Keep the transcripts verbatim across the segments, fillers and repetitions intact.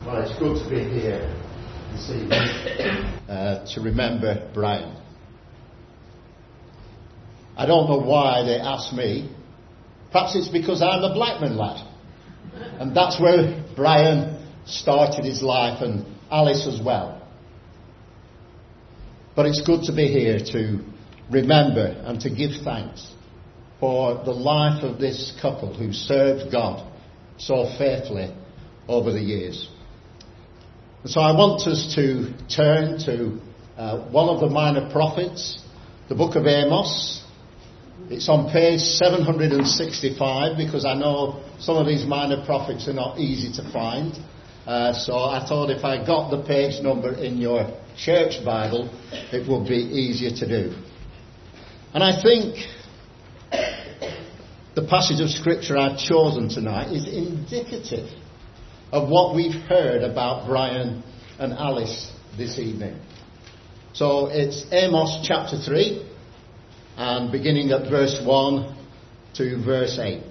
Well, it's good to be here this evening uh, to remember Brian. I don't know why they asked me. Perhaps it's because I'm a Blackman lad. And that's where Brian started his life, and Alice as well. But it's good to be here to remember and to give thanks for the life of this couple who served God so faithfully over the years. And so I want us to turn to uh, one of the minor prophets, the book of Amos. It's on page seven hundred sixty-five, because I know some of these minor prophets are not easy to find. Uh, so I thought if I got the page number in your church Bible, it would be easier to do. And I think the passage of Scripture I've chosen tonight is indicative of what we've heard about Brian and Alice this evening. So it's Amos chapter three, and beginning at verse one to verse eight.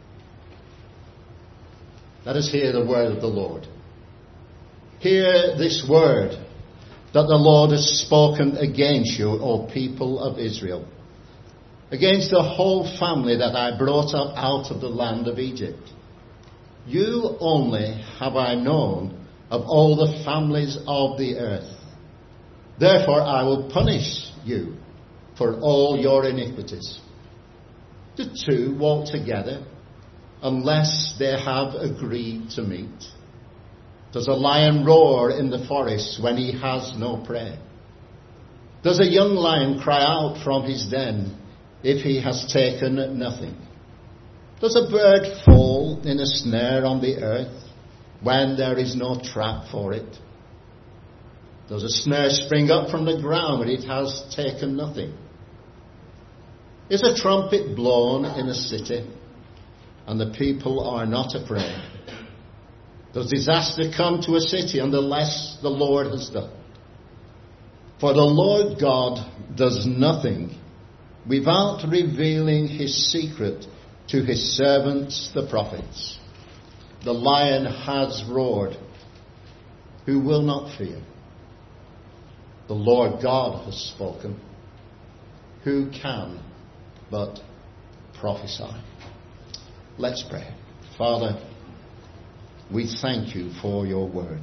Let us hear the word of the Lord. Hear this word that the Lord has spoken against you, O people of Israel, against the whole family that I brought up out of the land of Egypt. You only have I known of all the families of the earth. Therefore I will punish you for all your iniquities. The two walk together unless they have agreed to meet. Does a lion roar in the forest when he has no prey? Does a young lion cry out from his den if he has taken nothing? Does a bird fall in a snare on the earth when there is no trap for it? Does a snare spring up from the ground when it has taken nothing? Is a trumpet blown in a city and the people are not afraid? Does disaster come to a city unless the Lord has done? For the Lord God does nothing without revealing his secret to his servants the prophets. The lion has roared. Who will not fear? The Lord God has spoken. Who can but prophesy? Let's pray. Father, we thank you for your word.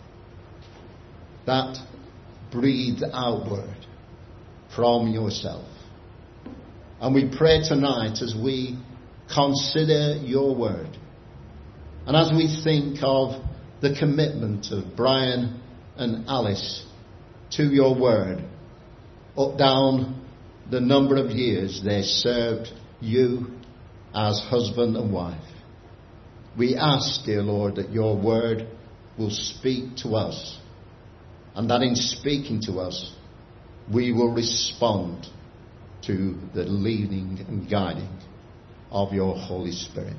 That breathed out word from yourself. And we pray tonight as we consider your word, and as we think of the commitment of Brian and Alice to your word, up down the number of years they served you as husband and wife, we ask, dear Lord, that your word will speak to us, and that in speaking to us we will respond to the leading and guiding of your Holy Spirit.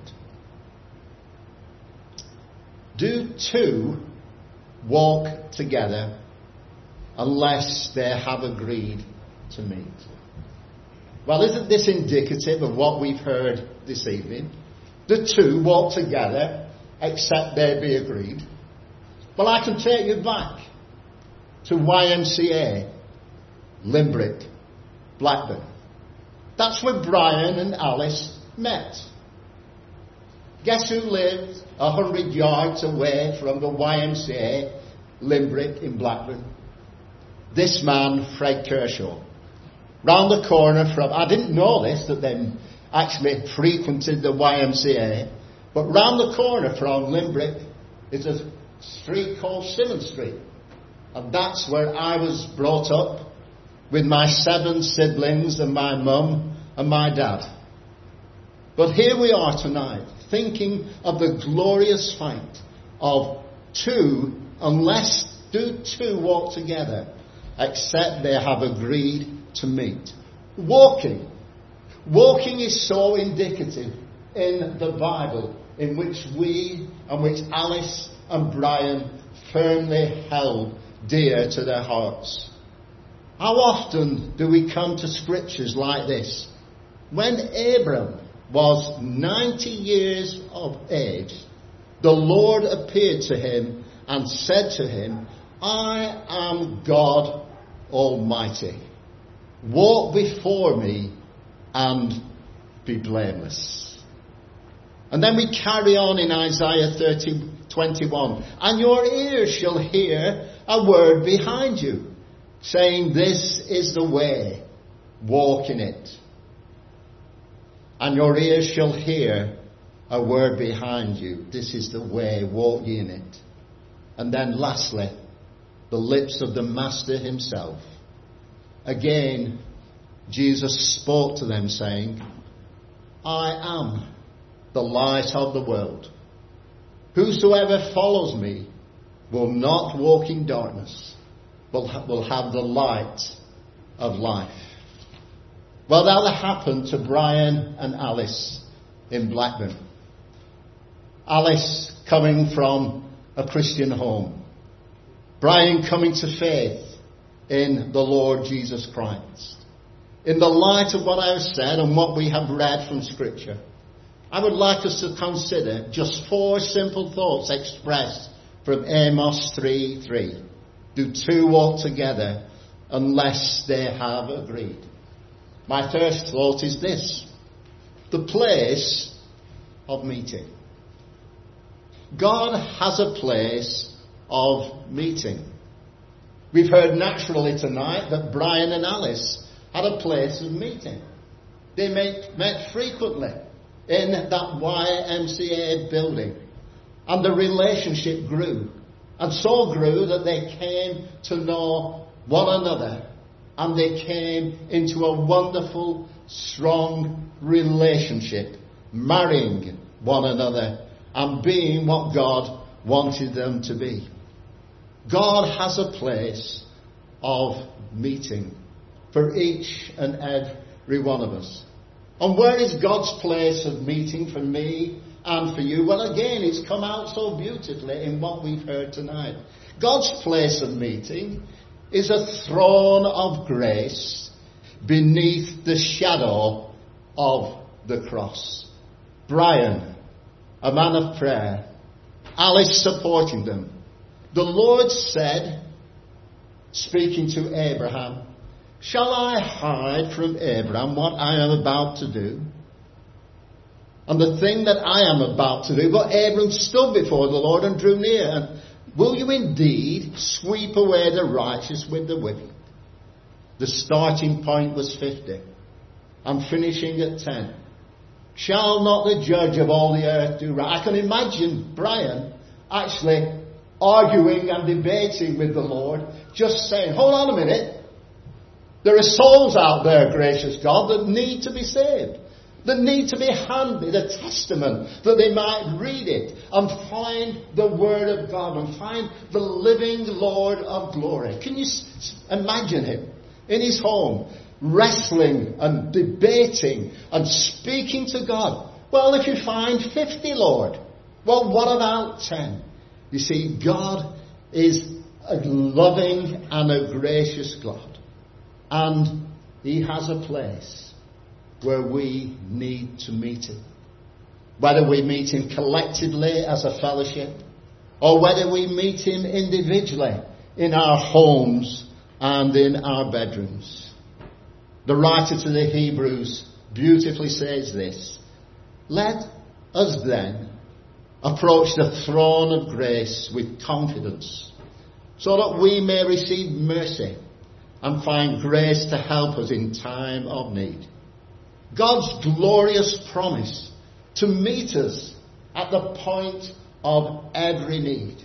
Do two walk together unless they have agreed to meet? Well, isn't this indicative of what we've heard this evening? The two walk together except they be agreed. Well, I can take you back to Y M C A, Limbrick, Blackburn. That's where Brian and Alice met. Guess who lived a hundred yards away from the Y M C A, Limbrick in Blackburn? This man, Fred Kershaw. Round the corner from, I didn't know this, that they actually frequented the Y M C A, but round the corner from Limbrick is a street called Simmons Street. And that's where I was brought up with my seven siblings and my mum and my dad. But here we are tonight, thinking of the glorious fact of two, unless do two walk together, except they have agreed to meet. Walking. Walking is so indicative in the Bible, in which we and which Alice and Brian firmly held dear to their hearts. How often do we come to scriptures like this? When Abram was ninety years of age, the Lord appeared to him and said to him, I am God Almighty. Walk before me and be blameless. And then we carry on in Isaiah thirty, twenty-one. And your ears shall hear a word behind you, saying, this is the way, walk in it. And your ears shall hear a word behind you, this is the way, walk ye in it. And then lastly, the lips of the Master himself. Again, Jesus spoke to them saying, I am the light of the world. Whosoever follows me will not walk in darkness, but will have the light of life. Well, that happened to Brian and Alice in Blackburn. Alice coming from a Christian home. Brian coming to faith in the Lord Jesus Christ. In the light of what I have said and what we have read from Scripture, I would like us to consider just four simple thoughts expressed from Amos three three. Do two walk together unless they have agreed? My first thought is this: the place of meeting. God has a place of meeting. We've heard naturally tonight that Brian and Alice had a place of meeting. They met, met frequently in that Y M C A building. And the relationship grew. And so grew that they came to know one another. And they came into a wonderful, strong relationship, marrying one another and being what God wanted them to be. God has a place of meeting for each and every one of us. And where is God's place of meeting for me and for you? Well, again, it's come out so beautifully in what we've heard tonight. God's place of meeting is a throne of grace beneath the shadow of the cross. Brian, a man of prayer, Alice supporting them. The Lord said, speaking to Abraham, shall I hide from Abraham what I am about to do? And the thing that I am about to do. But Abram stood before the Lord and drew near. And will you indeed sweep away the righteous with the wicked? The starting point was fifty. I'm finishing at ten. Shall not the judge of all the earth do right? I can imagine Brian actually arguing and debating with the Lord, just saying, hold on a minute. There are souls out there, gracious God, that need to be saved. That need to be handed a testament that they might read it and find the Word of God and find the living Lord of glory. Can you imagine him in his home wrestling and debating and speaking to God? Well, if you find fifty, Lord, well, what about ten? You see, God is a loving and a gracious God. And He has a place where we need to meet Him. Whether we meet Him collectively as a fellowship, or whether we meet Him individually in our homes and in our bedrooms. The writer to the Hebrews beautifully says this: let us then approach the throne of grace with confidence, so that we may receive mercy and find grace to help us in time of need. God's glorious promise to meet us at the point of every need.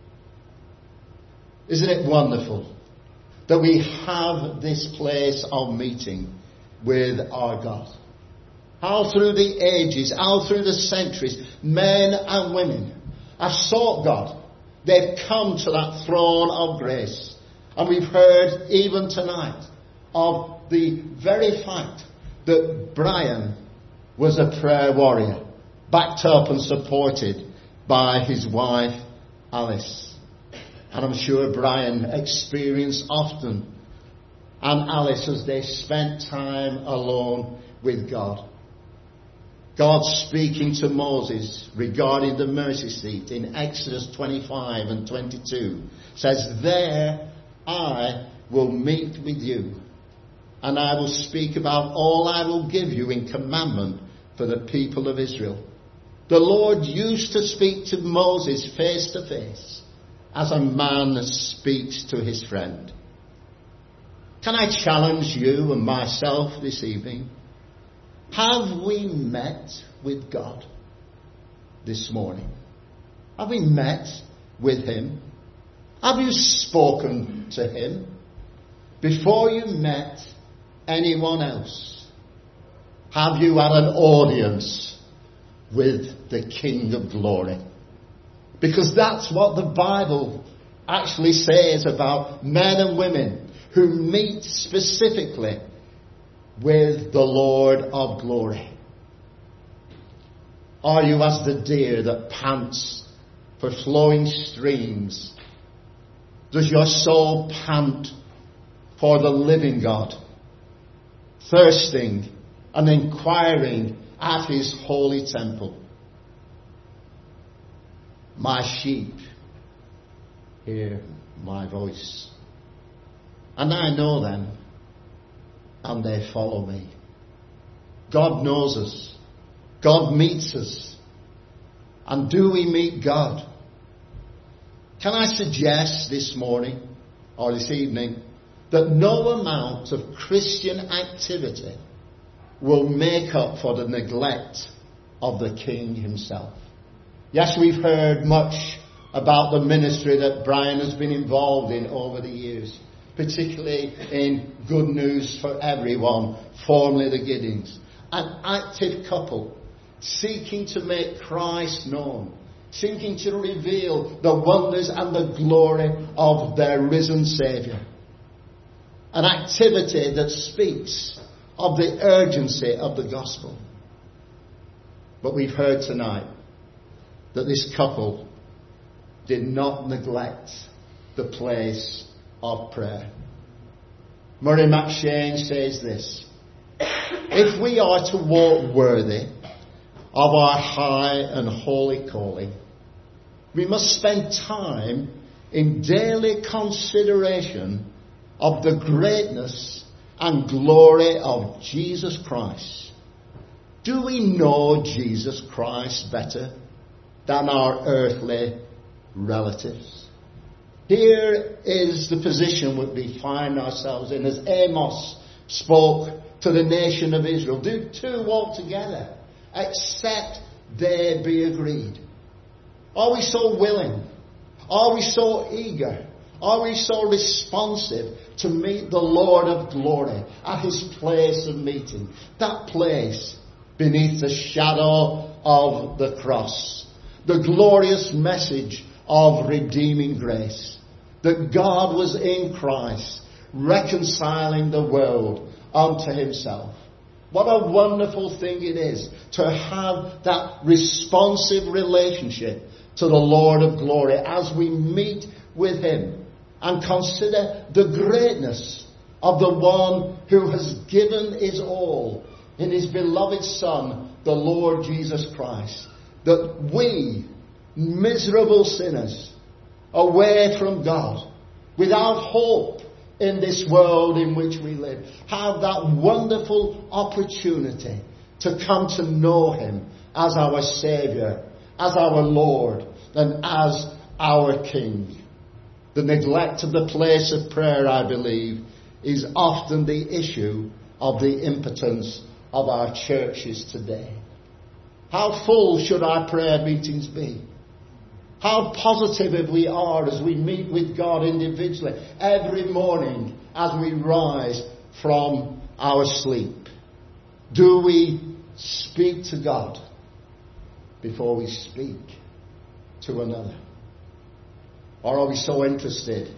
Isn't it wonderful that we have this place of meeting with our God? How through the ages, how through the centuries, men and women have sought God. They've come to that throne of grace. And we've heard even tonight of the very fact that Brian was a prayer warrior, backed up and supported by his wife Alice. And I'm sure Brian experienced often, and Alice, as they spent time alone with God. God speaking to Moses regarding the mercy seat in Exodus twenty-five and twenty-two says, "There I will meet with you, and I will speak about all I will give you in commandment for the people of Israel." The Lord used to speak to Moses face to face as a man speaks to his friend. Can I challenge you and myself this evening? Have we met with God this morning? Have we met with him? Have you spoken to him before you met anyone else? Have you had an audience with the King of Glory? Because that's what the Bible actually says about men and women who meet specifically with the Lord of glory. Are you as the deer that pants for flowing streams? Does your soul pant for the living God, thirsting and inquiring at his holy temple? My sheep hear my voice, and I know them, and they follow me. God knows us. God meets us. And do we meet God? Can I suggest this morning or this evening that no amount of Christian activity will make up for the neglect of the King himself? Yes, we've heard much about the ministry that Brian has been involved in over the years, particularly in Good News for Everyone, formerly the Giddings. An active couple seeking to make Christ known, seeking to reveal the wonders and the glory of their risen Saviour. An activity that speaks of the urgency of the gospel. But we've heard tonight that this couple did not neglect the place of prayer. Murray McShane says this: if we are to walk worthy of our high and holy calling, we must spend time in daily consideration of the greatness and glory of Jesus Christ. Do we know Jesus Christ better than our earthly relatives? Here is the position that we find ourselves in, as Amos spoke to the nation of Israel. Do two walk together, except they be agreed? Are we so willing? Are we so eager? Are we so responsive to meet the Lord of glory at his place of meeting? That place beneath the shadow of the cross. The glorious message of redeeming grace. That God was in Christ, reconciling the world unto himself. What a wonderful thing it is to have that responsive relationship to the Lord of glory as we meet with him and consider the greatness of the one who has given his all in his beloved Son, the Lord Jesus Christ. That we, miserable sinners, away from God, without hope in this world in which we live, have that wonderful opportunity to come to know him as our Saviour, as our Lord, and as our King. The neglect of the place of prayer, I believe, is often the issue of the impotence of our churches today. How full should our prayer meetings be? How positive we are as we meet with God individually every morning as we rise from our sleep. Do we speak to God before we speak to another? Or are we so interested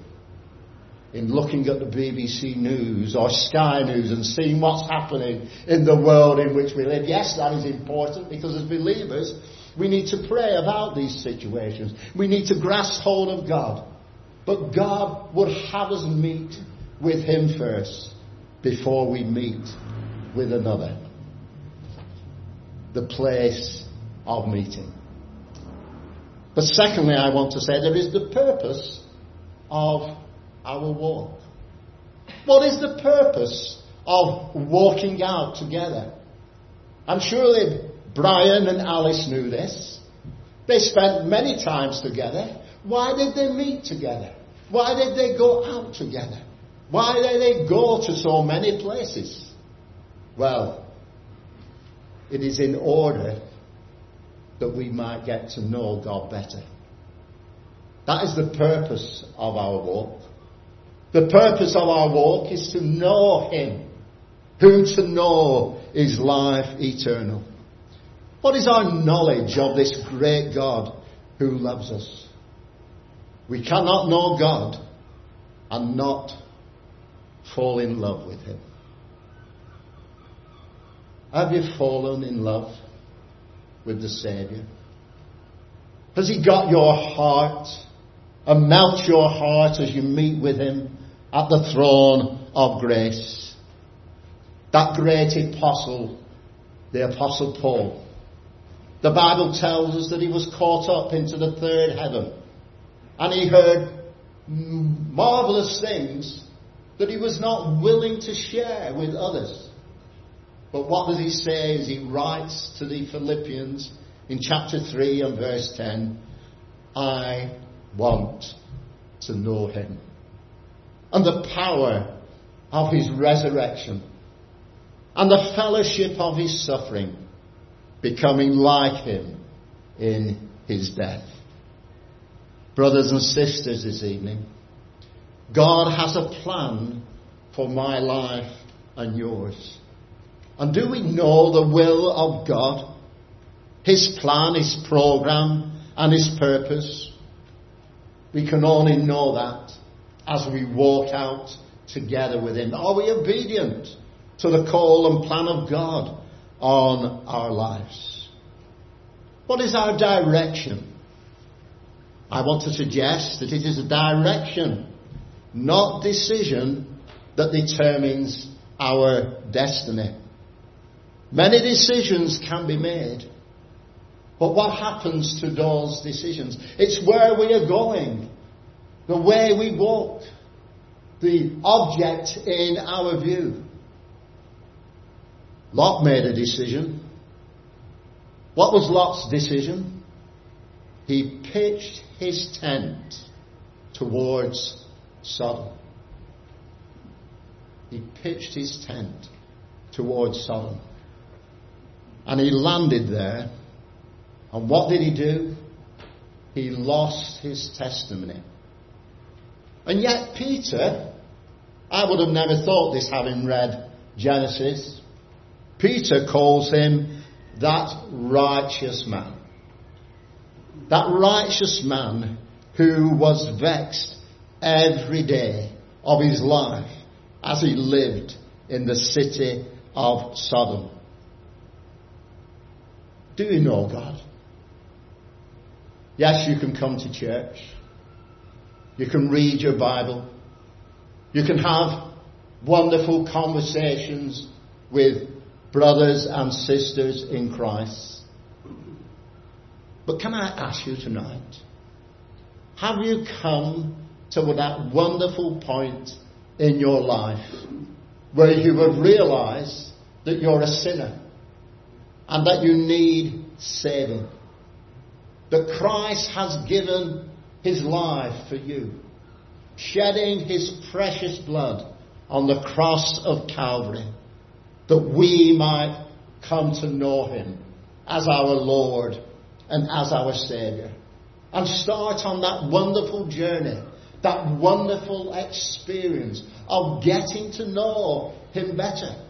in looking at the B B C News or Sky News and seeing what's happening in the world in which we live? Yes, that is important, because as believers, we need to pray about these situations. We need to grasp hold of God. But God would have us meet with him first before we meet with another. the place of meeting. But secondly, I want to say there is the purpose of our walk. What is the purpose of walking out together? And surely Brian and Alice knew this. They spent many times together. Why did they meet together? Why did they go out together? Why did they go to so many places? Well, it is in order that we might get to know God better. That is the purpose of our walk. The purpose of our walk is to know Him, whom to know is life eternal. What is our knowledge of this great God who loves us? We cannot know God and not fall in love with Him. Have you fallen in love with the Saviour? Has He got your heart and melt your heart as you meet with Him at the throne of grace? That great apostle, the Apostle Paul, the Bible tells us that he was caught up into the third heaven and he heard marvellous things that he was not willing to share with others. But what does he say as he writes to the Philippians in chapter three and verse ten? I want to know Him and the power of His resurrection and the fellowship of His suffering, becoming like Him in His death. Brothers and sisters, this evening, God has a plan for my life and yours. And do we know the will of God? His plan, His program and His purpose? We can only know that as we walk out together with Him. Are we obedient to the call and plan of God on our lives? What is our direction? I want to suggest that it is a direction, not decision, that determines our destiny. Many decisions can be made. But what happens to those decisions? It's where we are going, the way we walk, the object in our view. Lot made a decision. What was Lot's decision? He pitched his tent towards Sodom. He pitched his tent towards Sodom. And he landed there. And what did he do? He lost his testimony. And yet Peter, I would have never thought this having read Genesis, Peter calls him that righteous man. That righteous man who was vexed every day of his life as he lived in the city of Sodom. Do you know God? Yes, you can come to church. You can read your Bible. You can have wonderful conversations with brothers and sisters in Christ. But can I ask you tonight, have you come to that wonderful point in your life where you have realised that you're a sinner and that you need saving? That Christ has given His life for you, shedding His precious blood on the cross of Calvary, that we might come to know Him as our Lord and as our Saviour, and start on that wonderful journey, that wonderful experience of getting to know Him better.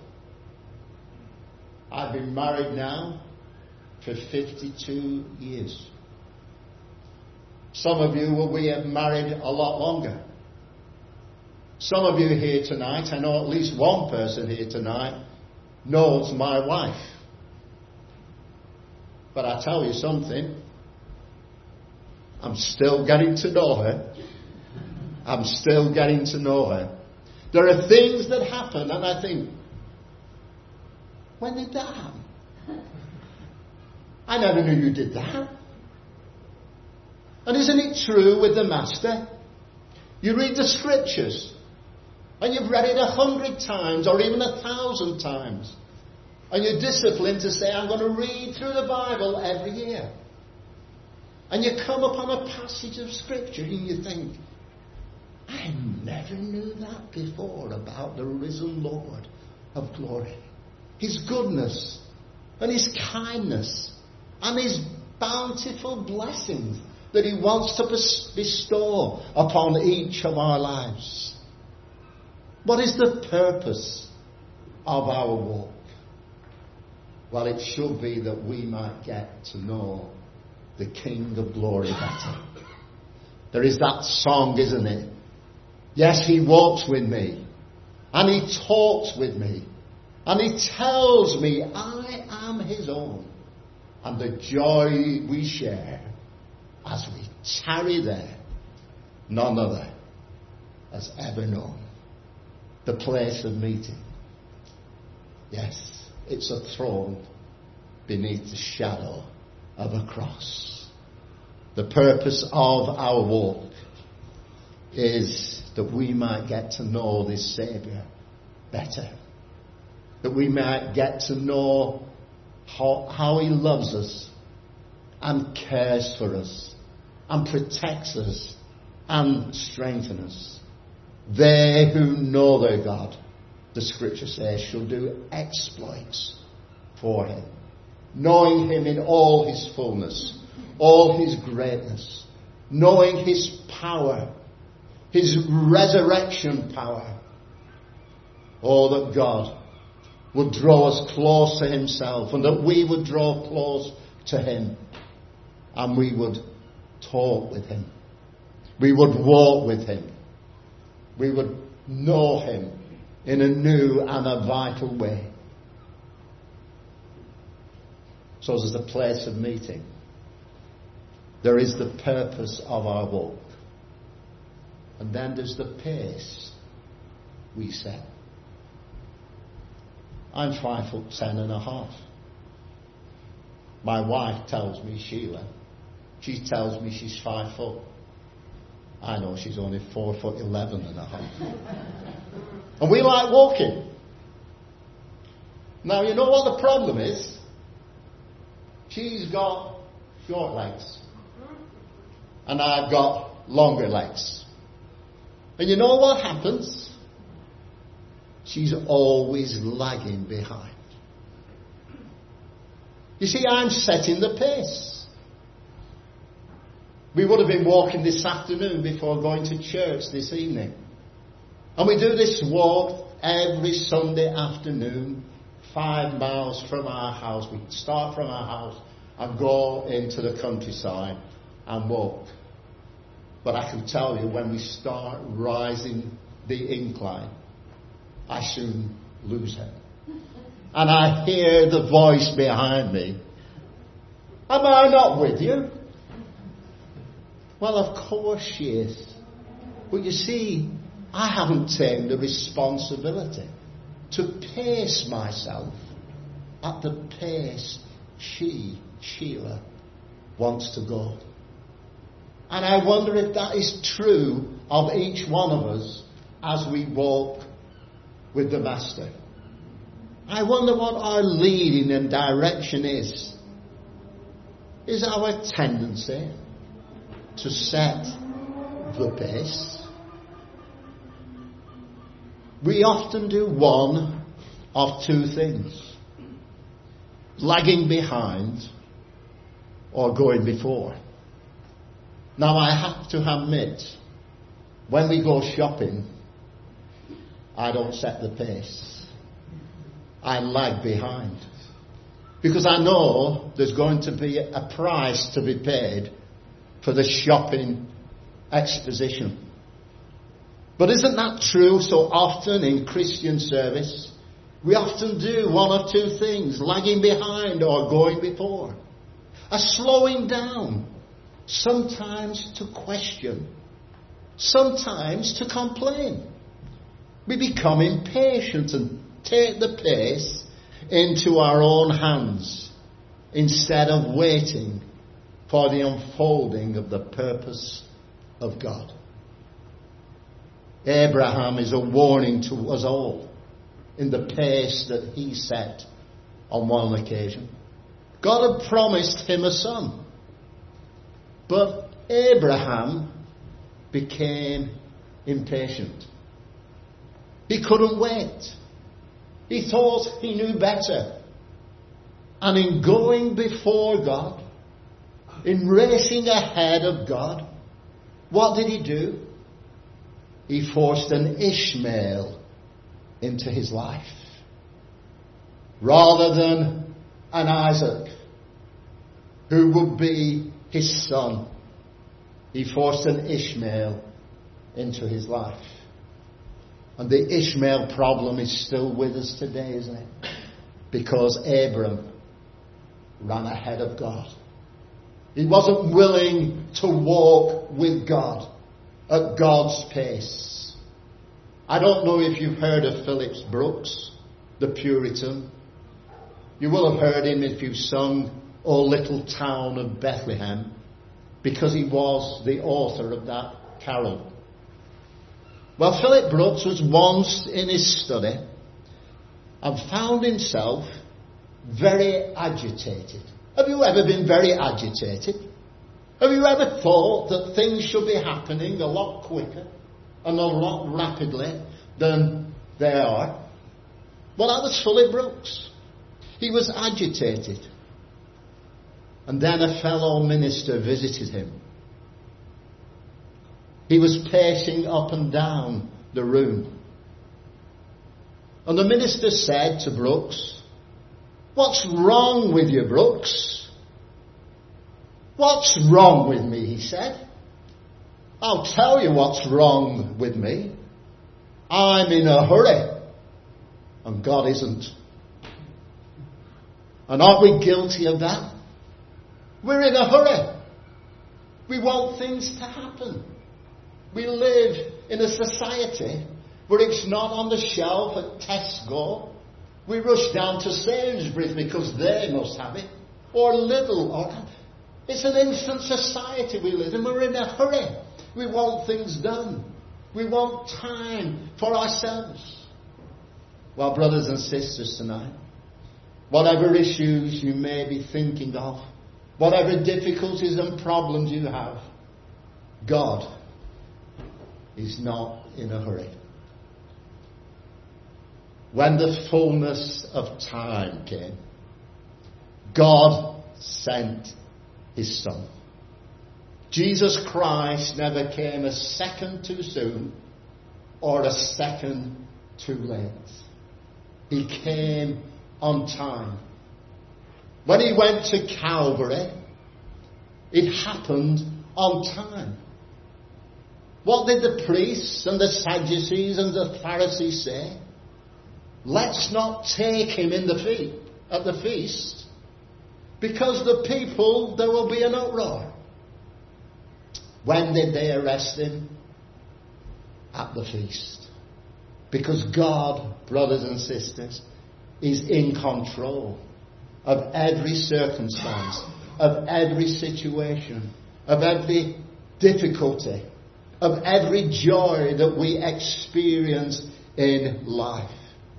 I've been married now for fifty-two years. Some of you will be married a lot longer. Some of you here tonight, I know at least one person here tonight, knows my wife. But I tell you something, I'm still getting to know her. I'm still getting to know her. There are things that happen and I think, when did that happen? I never knew you did that. And isn't it true with the Master? You read the Scriptures, and you've read it a hundred times, or even a thousand times. And you're disciplined to say, I'm going to read through the Bible every year. And you come upon a passage of Scripture and you think, I never knew that before about the risen Lord of glory. His goodness and His kindness and His bountiful blessings that He wants to bestow upon each of our lives. What is the purpose of our walk? Well, it should be that we might get to know the King of glory better. There is that song, isn't it? Yes, He walks with me, and He talks with me, and He tells me I am His own, and the joy we share as we tarry there, none other has ever known. The place of meeting. Yes, it's a throne beneath the shadow of a cross. The purpose of our walk is that we might get to know this Saviour better. That we might get to know how, how He loves us and cares for us and protects us and strengthens us. They who know their God, the Scripture says, shall do exploits for Him. Knowing Him in all His fullness, all His greatness, knowing His power, His resurrection power. Oh, that God would draw us close to Himself, and that we would draw close to Him, and we would talk with Him. We would walk with Him. We would know Him in a new and a vital way. So there's a place of meeting. There is the purpose of our walk. And then there's the pace we set. I'm five foot ten and a half. My wife tells me, Sheila, she tells me she's five foot. I know she's only four foot eleven and a half. And we like walking. Now, you know what the problem is? She's got short legs. And I've got longer legs. And you know what happens? She's always lagging behind. You see, I'm setting the pace. We would have been walking this afternoon before going to church this evening. And we do this walk every Sunday afternoon, five miles from our house. We start from our house and go into the countryside and walk. But I can tell you, when we start rising the incline, I soon lose her. And I hear the voice behind me. Am I not with you? Well, of course she is. But you see, I haven't taken the responsibility to pace myself at the pace she, Sheila, wants to go. And I wonder if that is true of each one of us as we walk with the Master. I wonder what our leading and direction is. Is our tendency to set the pace? We often do one of two things: lagging behind or going before. Now, I have to admit, when we go shopping, I don't set the pace. I lag behind. Because I know there's going to be a price to be paid for the shopping exposition. But isn't that true so often in Christian service? We often do one of two things: lagging behind or going before. A slowing down, sometimes to question, sometimes to complain. We become impatient and take the pace into our own hands. instead of waiting for the unfolding of the purpose of God. Abraham is a warning to us all in the pace that he set on one occasion. God had promised him a son, but Abraham became impatient. He couldn't wait. He thought he knew better. And in going before God, in racing ahead of God, what did he do? He forced an Ishmael into his life rather than an Isaac who would be his son. He forced an Ishmael into his life. And the Ishmael problem is still with us today, isn't it? Because Abram ran ahead of God. He wasn't willing to walk with God at God's pace. I don't know if you've heard of Phillips Brooks, the Puritan. You will have heard him if you've sung O Little Town of Bethlehem, because he was the author of that carol. Well, Philip Brooks was once in his study and found himself very agitated. Have you ever been very agitated? Have you ever thought that things should be happening a lot quicker and a lot rapidly than they are? Well, that was Philip Brooks. He was agitated. And then a fellow minister visited him. He was pacing up and down the room. And the minister said to Brooks, "What's wrong with you, Brooks?" "What's wrong with me?" he said. "I'll tell you what's wrong with me. I'm in a hurry, and God isn't." And aren't we guilty of that? We're in a hurry. We want things to happen. We live in a society where it's not on the shelf at Tesco. We rush down to Sainsbury's because they must have it. Or Lidl. Or It's an instant society we live in. We're in a hurry. We want things done. We want time for ourselves. Well, brothers and sisters tonight, whatever issues you may be thinking of, whatever difficulties and problems you have, God is not in a hurry. When the fullness of time came, God sent his Son. Jesus Christ never came a second too soon or a second too late. He came on time. When he went to Calvary, it happened on time. What did the priests and the Sadducees and the Pharisees say? Let's not take him in the feast, at the feast, because the people, there will be an uproar. When did they arrest him? At the feast. Because God, brothers and sisters, is in control of every circumstance, of every situation, of every difficulty, of every joy that we experience in life.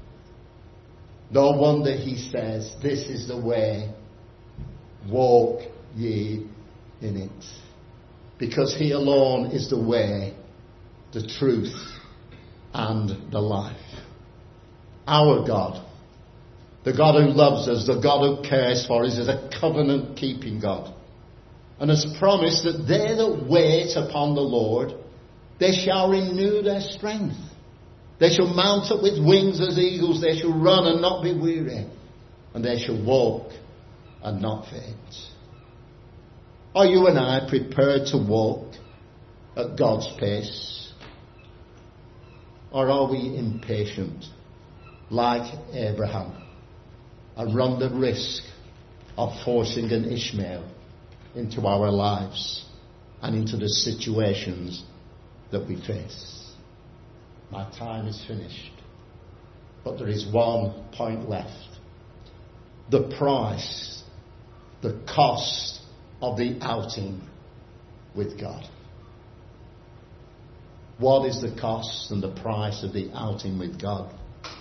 No wonder he says, "This is the way, walk ye in it." Because he alone is the way, the truth, and the life. Our God, the God who loves us, the God who cares for us, is a covenant-keeping God, and has promised that they that wait upon the Lord, they shall renew their strength. They shall mount up with wings as eagles. They shall run and not be weary, and they shall walk and not faint. Are you and I prepared to walk at God's pace? Or are we impatient, like Abraham, and run the risk of forcing an Ishmael into our lives and into the situations that we face? My time is finished, but there is one point left. The price the cost of the outing with God. What is the cost and the price of the outing with God?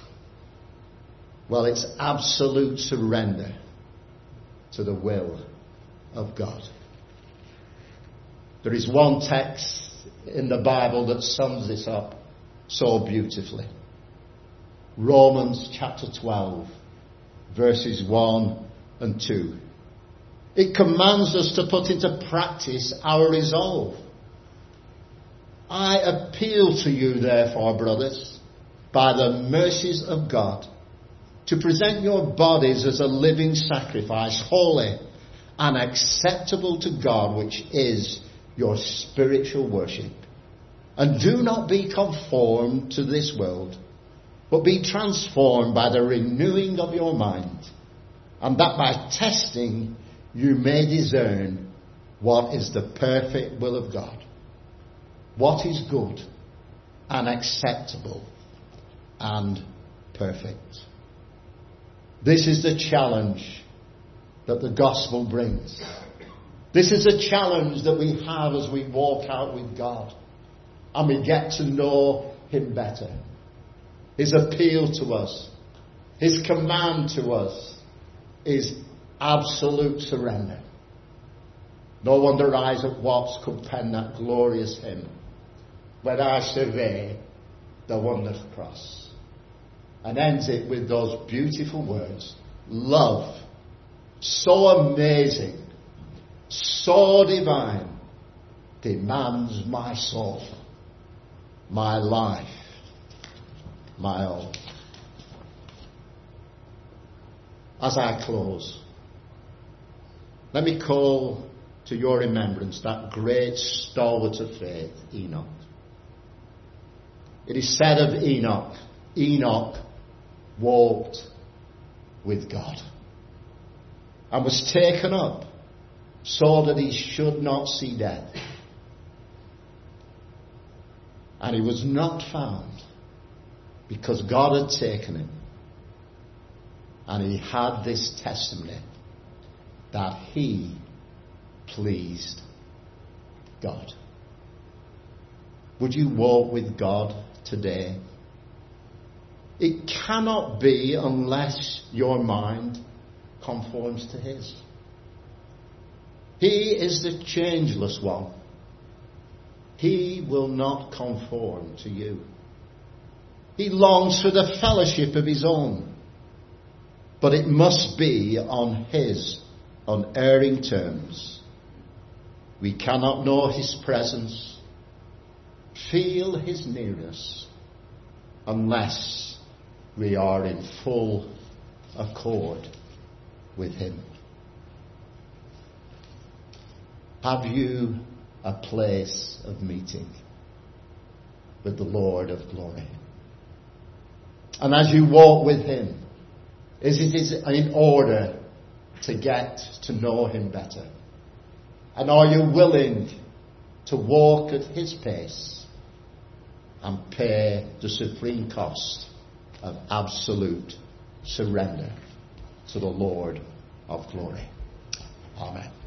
Well, it's absolute surrender to the will of God. There is one text in the Bible that sums this up so beautifully. Romans chapter twelve, verses one and two. It commands us to put into practice our resolve. I appeal to you, therefore, brothers, by the mercies of God, to present your bodies as a living sacrifice, holy and acceptable to God, which is your spiritual worship. And do not be conformed to this world, but be transformed by the renewing of your mind, and that by testing you may discern what is the perfect will of God, what is good and acceptable and perfect. This is the challenge that the gospel brings. This is a challenge that we have as we walk out with God and we get to know him better. His appeal to us, his command to us is absolute surrender. No wonder Isaac Watts could pen that glorious hymn, "When I survey the wondrous cross," and ends it with those beautiful words, "Love so amazing, so divine, demands my soul, my life, my all." As I close, let me call to your remembrance that great stalwart of faith, Enoch. It is said of Enoch, Enoch walked with God and was taken up so that he should not see death. And he was not found because God had taken him. And he had this testimony that he pleased God. Would you walk with God today? It cannot be unless your mind conforms to his. He is the changeless one. He will not conform to you. He longs for the fellowship of his own. But it must be on his unerring terms. We cannot know his presence, feel his nearness, unless we are in full accord with him. Have you a place of meeting with the Lord of glory? And as you walk with him, is it in order to get to know him better? And are you willing to walk at his pace and pay the supreme cost of absolute surrender to the Lord of glory? Amen.